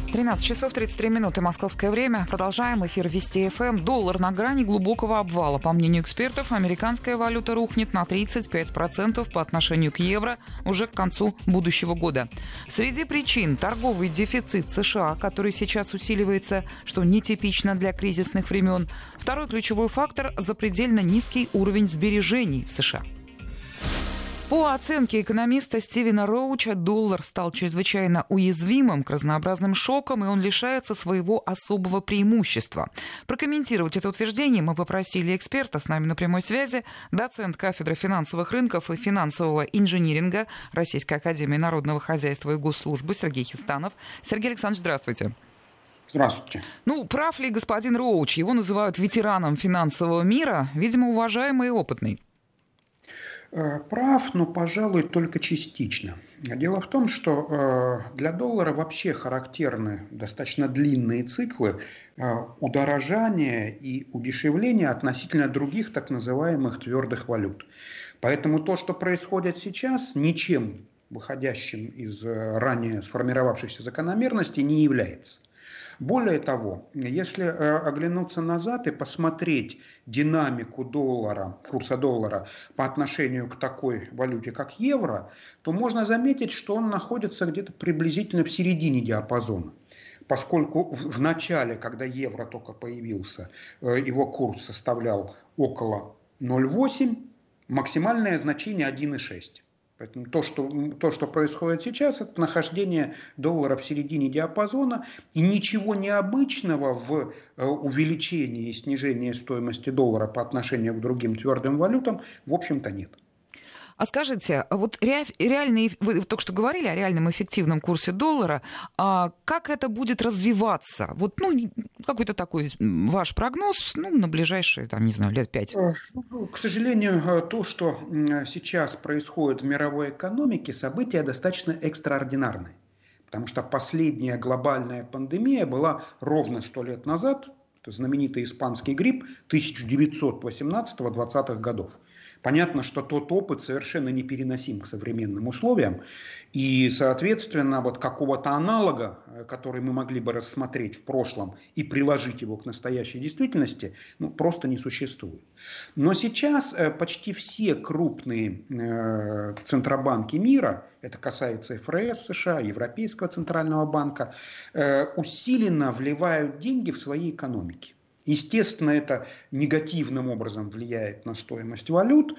13 часов 33 минуты, московское время. Продолжаем эфир Вести ФМ. Доллар на грани глубокого обвала. По мнению экспертов, американская валюта рухнет на 35% по отношению к евро уже к концу будущего года. Среди причин торговый дефицит США, который сейчас усиливается, что нетипично для кризисных времен. Второй ключевой фактор – запредельно низкий уровень сбережений в США. По оценке экономиста Стивена Роуча, доллар стал чрезвычайно уязвимым к разнообразным шокам, и он лишается своего особого преимущества. Прокомментировать это утверждение мы попросили эксперта. С нами на прямой связи доцент кафедры финансовых рынков и финансового инжиниринга Российской академии народного хозяйства и госслужбы Сергей Хистанов. Сергей Александрович, здравствуйте. Здравствуйте. Прав ли господин Роуч? Его называют ветераном финансового мира, видимо, уважаемый и опытный. Прав, но, пожалуй, только частично. Дело в том, что для доллара вообще характерны достаточно длинные циклы удорожания и удешевления относительно других так называемых твердых валют. Поэтому то, что происходит сейчас, ничем выходящим из ранее сформировавшихся закономерностей не является. Более того, если оглянуться назад и посмотреть динамику доллара, курса доллара по отношению к такой валюте, как евро, то можно заметить, что он находится где-то приблизительно в середине диапазона. Поскольку в начале, когда евро только появился, его курс составлял около 0,8, максимальное значение 1,6. Поэтому то, что происходит сейчас, это нахождение доллара в середине диапазона, и ничего необычного в увеличении и снижении стоимости доллара по отношению к другим твердым валютам, в общем-то, нет. А скажите, вот реальный, вы только что говорили о реальном эффективном курсе доллара, как это будет развиваться? Какой-то такой ваш прогноз на ближайшие, лет 5? К сожалению, то, что сейчас происходит в мировой экономике, события достаточно экстраординарные. Потому что последняя глобальная пандемия была ровно 100 лет назад, это знаменитый испанский грипп 1918-20-х годов. Понятно, что тот опыт совершенно непереносим к современным условиям, и, соответственно, какого-то аналога, который мы могли бы рассмотреть в прошлом и приложить его к настоящей действительности, просто не существует. Но сейчас почти все крупные центробанки мира, это касается ФРС США, Европейского центрального банка, усиленно вливают деньги в свои экономики. Естественно, это негативным образом влияет на стоимость валют,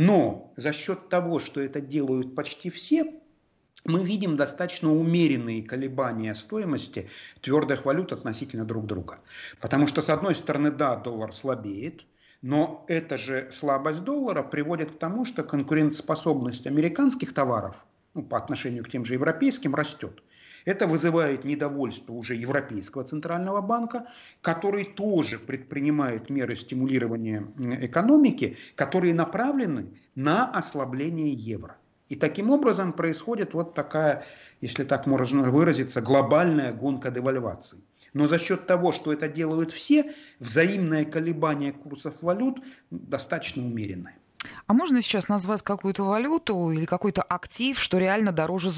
но за счет того, что это делают почти все, мы видим достаточно умеренные колебания стоимости твердых валют относительно друг друга. Потому что, с одной стороны, да, доллар слабеет, но эта же слабость доллара приводит к тому, что конкурентоспособность американских товаров по отношению к тем же европейским растет. Это вызывает недовольство уже Европейского центрального банка, который тоже предпринимает меры стимулирования экономики, которые направлены на ослабление евро. И таким образом происходит такая, если так можно выразиться, глобальная гонка девальваций. Но за счет того, что это делают все, взаимное колебание курсов валют достаточно умеренное. А можно сейчас назвать какую-то валюту или какой-то актив, что реально дороже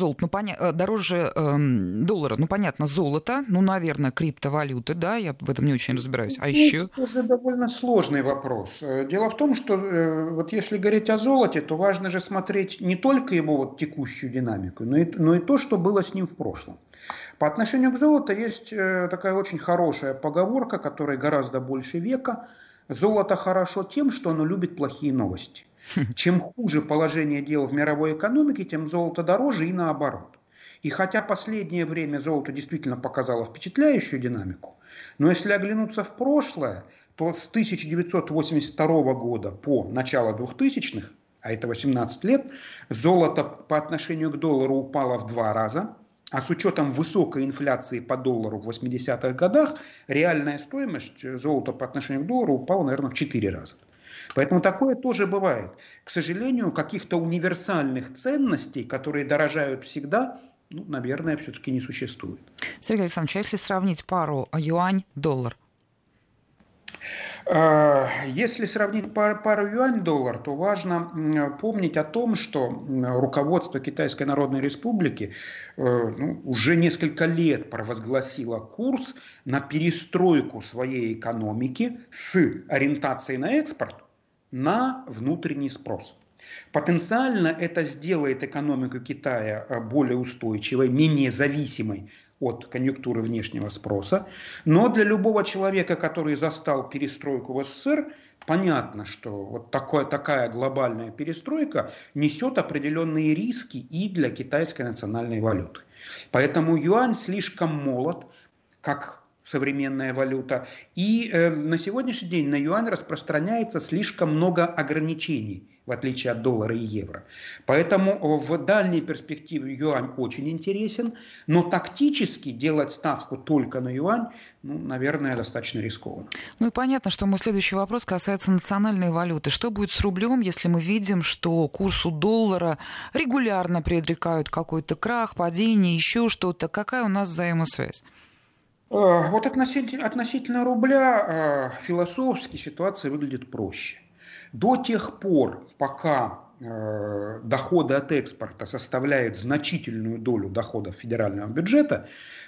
дороже доллара? Понятно, золото, наверное, криптовалюты, да, я в этом не очень разбираюсь. А еще? Это тоже довольно сложный вопрос. Дело в том, что если говорить о золоте, то важно же смотреть не только его текущую динамику, но и то, что было с ним в прошлом. По отношению к золоту есть такая очень хорошая поговорка, которой гораздо больше века. Золото хорошо тем, что оно любит плохие новости. Чем хуже положение дел в мировой экономике, тем золото дороже и наоборот. И хотя последнее время золото действительно показало впечатляющую динамику, но если оглянуться в прошлое, то с 1982 года по начало 2000-х, а это 18 лет, золото по отношению к доллару упало в 2 раза. А с учетом высокой инфляции по доллару в 80-х годах, реальная стоимость золота по отношению к доллару упала, наверное, в 4 раза. Поэтому такое тоже бывает. К сожалению, каких-то универсальных ценностей, которые дорожают всегда, наверное, все-таки не существует. Сергей Александрович, а если сравнить пару юань-доллар? Если сравнить пару юань-доллар, то важно помнить о том, что руководство Китайской Народной Республики уже несколько лет провозгласило курс на перестройку своей экономики с ориентацией на экспорт на внутренний спрос. Потенциально это сделает экономику Китая более устойчивой, менее зависимой от конъюнктуры внешнего спроса. Но для любого человека, который застал перестройку в СССР, понятно, что вот такая глобальная перестройка несет определенные риски и для китайской национальной валюты. Поэтому юань слишком молод, как современная валюта. И на сегодняшний день на юань распространяется слишком много ограничений, в отличие от доллара и евро. Поэтому в дальней перспективе юань очень интересен, но тактически делать ставку только на юань, наверное, достаточно рискованно. Ну и понятно, что мой следующий вопрос касается национальной валюты. Что будет с рублем, если мы видим, что курсу доллара регулярно предрекают какой-то крах, падение, еще что-то? Какая у нас взаимосвязь? Вот относительно рубля философски ситуация выглядит проще. До тех пор, пока доходы от экспорта составляют значительную долю доходов федерального бюджета,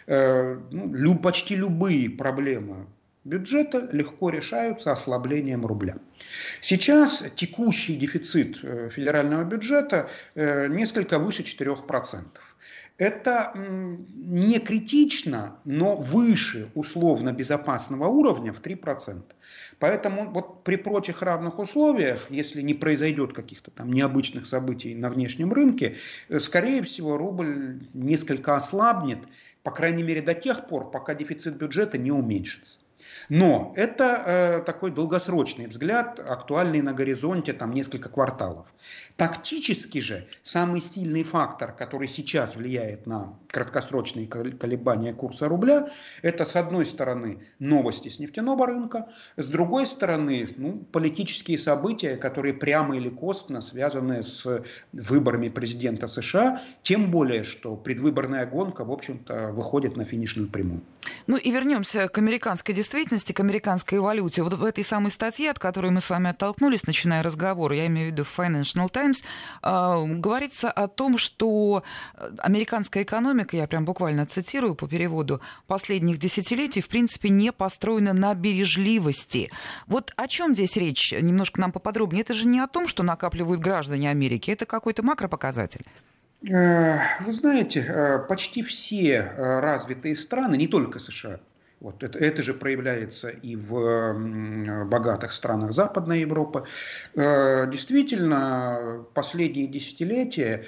почти любые проблемы бюджета легко решаются ослаблением рубля. Сейчас текущий дефицит федерального бюджета несколько выше 4%. Это не критично, но выше условно безопасного уровня в 3%. Поэтому вот при прочих равных условиях, если не произойдет каких-то там необычных событий на внешнем рынке, скорее всего рубль несколько ослабнет, по крайней мере до тех пор, пока дефицит бюджета не уменьшится. Но это такой долгосрочный взгляд, актуальный на горизонте там, несколько кварталов. Тактически же самый сильный фактор, который сейчас влияет на краткосрочные колебания курса рубля, это с одной стороны новости с нефтяного рынка, с другой стороны политические события, которые прямо или косвенно связаны с выборами президента США, тем более, что предвыборная гонка, в общем-то, выходит на финишную прямую. Ну и вернемся к американской действительности, к американской валюте. Вот в этой самой статье, от которой мы с вами оттолкнулись, начиная разговор, я имею в виду Financial Times, говорится о том, что американская экономика, я прям буквально цитирую по переводу, последних десятилетий, в принципе, не построена на бережливости. Вот о чем здесь речь? Немножко нам поподробнее. Это же не о том, что накапливают граждане Америки, это какой-то макропоказатель. Вы знаете, почти все развитые страны, не только США, вот это же проявляется и в богатых странах Западной Европы, действительно, последние десятилетия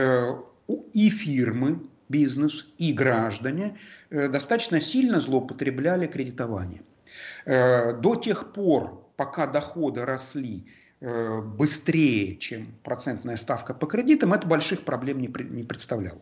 и фирмы, бизнес, и граждане достаточно сильно злоупотребляли кредитованием. До тех пор, пока доходы росли быстрее, чем процентная ставка по кредитам, это больших проблем не представляло.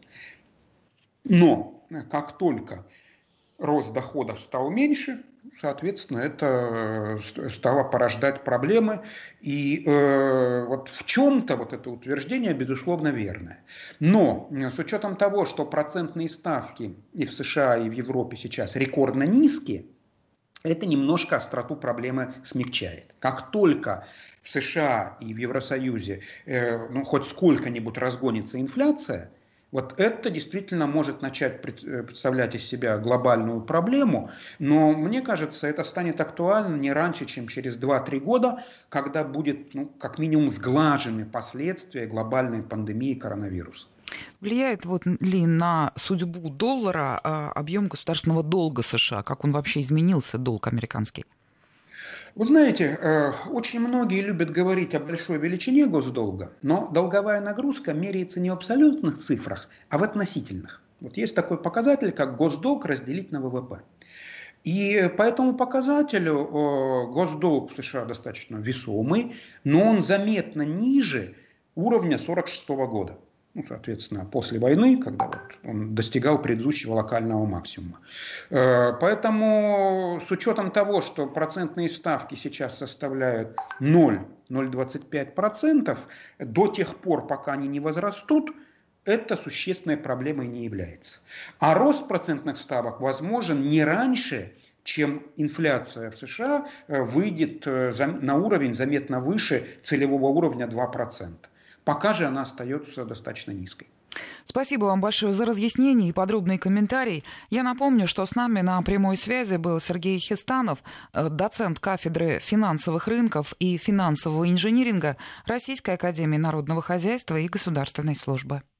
Но как только рост доходов стал меньше, соответственно, это стало порождать проблемы. И вот в чем-то вот это утверждение, безусловно, верное. Но с учетом того, что процентные ставки и в США, и в Европе сейчас рекордно низкие, это немножко остроту проблемы смягчает. Как только в США и в Евросоюзе хоть сколько-нибудь разгонится инфляция, вот это действительно может начать представлять из себя глобальную проблему, но мне кажется, это станет актуально не раньше, чем через 2-3 года, когда будет как минимум сглажены последствия глобальной пандемии коронавируса. Влияет ли на судьбу доллара объем государственного долга США? Как он вообще изменился, долг американский? Вы знаете, очень многие любят говорить о большой величине госдолга, но долговая нагрузка меряется не в абсолютных цифрах, а в относительных. Вот есть такой показатель, как госдолг разделить на ВВП. И по этому показателю госдолг в США достаточно весомый, но он заметно ниже уровня 1946 года. Соответственно, после войны, когда он достигал предыдущего локального максимума. Поэтому с учетом того, что процентные ставки сейчас составляют 0,25%, до тех пор, пока они не возрастут, это существенной проблемой не является. А рост процентных ставок возможен не раньше, чем инфляция в США выйдет на уровень заметно выше целевого уровня 2%. Пока же она остается достаточно низкой. Спасибо вам большое за разъяснение и подробный комментарий. Я напомню, что с нами на прямой связи был Сергей Хистанов, доцент кафедры финансовых рынков и финансового инжиниринга Российской академии народного хозяйства и государственной службы.